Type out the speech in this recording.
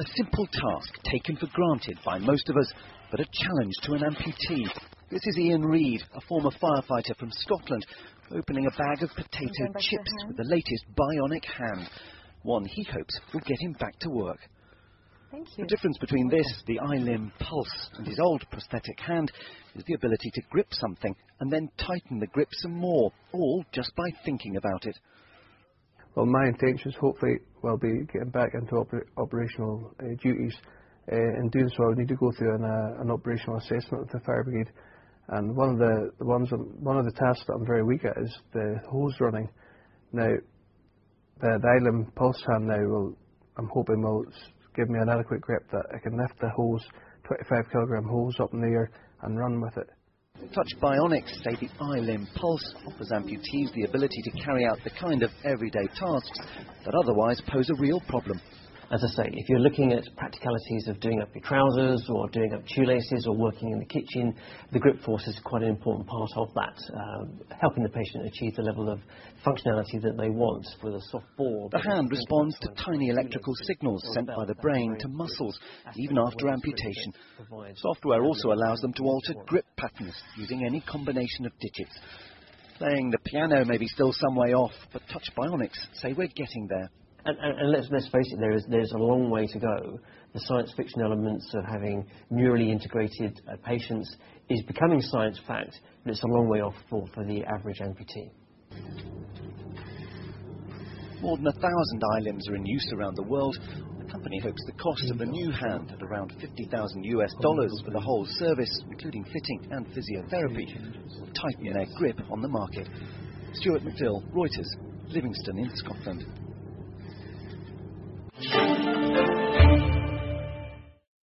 A simple task taken for granted by most of us, but a challenge to an amputee. This is Ian Reid, a former firefighter from Scotland, opening a bag of potato chips with the latest bionic hand. One he hopes will get him back to work. Thank you. The difference between this, the iLim Pulse, and his old prosthetic hand is the ability to grip something and then tighten the grip some more, all just by thinking about it. Well, my intentions hopefully will be getting back into operational duties. In doing so, I would need to go through an operational assessment with the fire brigade. And one of the tasks that I'm very weak at is the hose running. Now, the iLim Pulse hand now I'm hoping will give me an adequate grip that I can lift the hose, 25 kilogram hose up in the air and run with it. Touch Bionics say the iLim Pulse offers amputees the ability to carry out the kind of everyday tasks that otherwise pose a real problem. As I say, if you're looking at practicalities of doing up your trousers or doing up shoelaces or working in the kitchen, the grip force is quite an important part of that, helping the patient achieve the level of functionality that they want with a soft ball. The hand responds to tiny electrical signals sent by the brain to muscles, even after amputation. Software also allows them to alter grip patterns using any combination of digits. Playing the piano may be still some way off, but Touch Bionics say we're getting there. And let's face it, there's a long way to go. The science fiction elements of having neurally integrated patients is becoming science fact, but it's a long way off for the average amputee. More than 1,000 iLimbs are in use around the world. The company hopes the cost of the new hand, at around $50,000 for the whole service, including fitting and physiotherapy, will tighten their grip on the market. Stuart McDill, Reuters, Livingston in Scotland.